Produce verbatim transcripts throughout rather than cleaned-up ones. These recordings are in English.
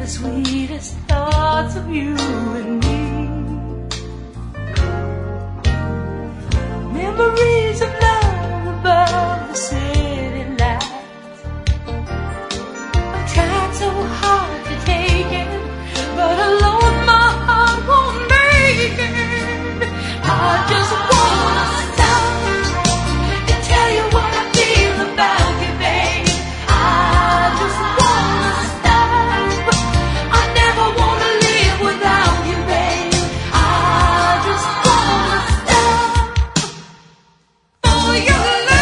sweetest thoughts of you and me. Memories of love above the city lights. I've tried so hard to take it, but alone my heart won't make it. I just wanna stop and tell you what I feel about you, babe. I just wanna stop. I never wanna live without you, babe. I just wanna stop for your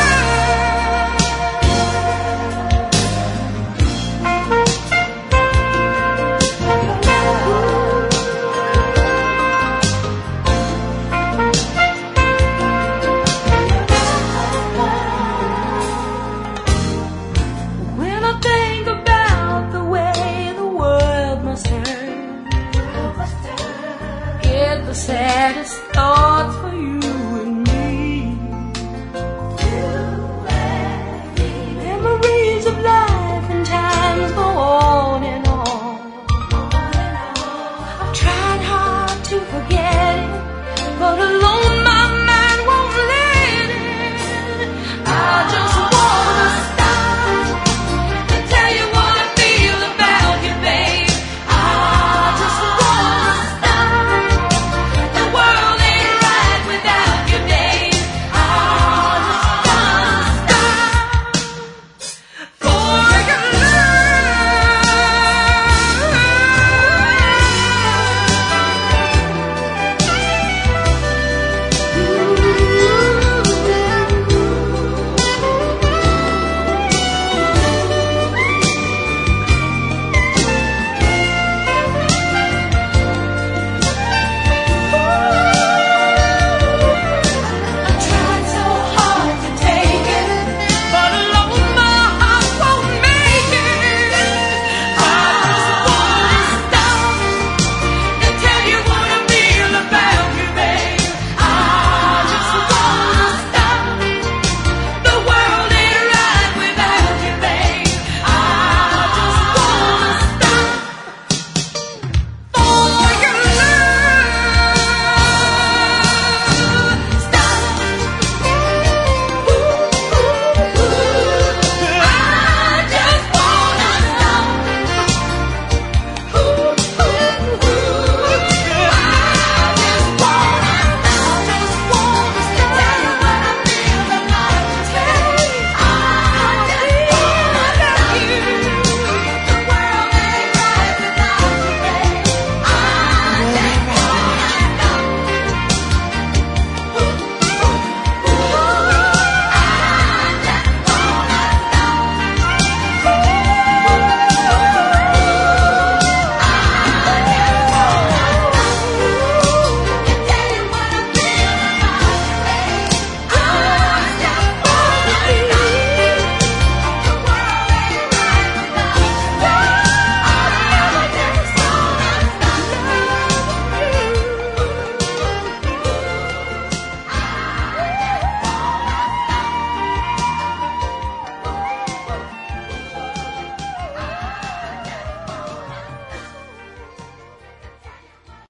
When I think about the way the world must hurt, get the saddest thoughts for you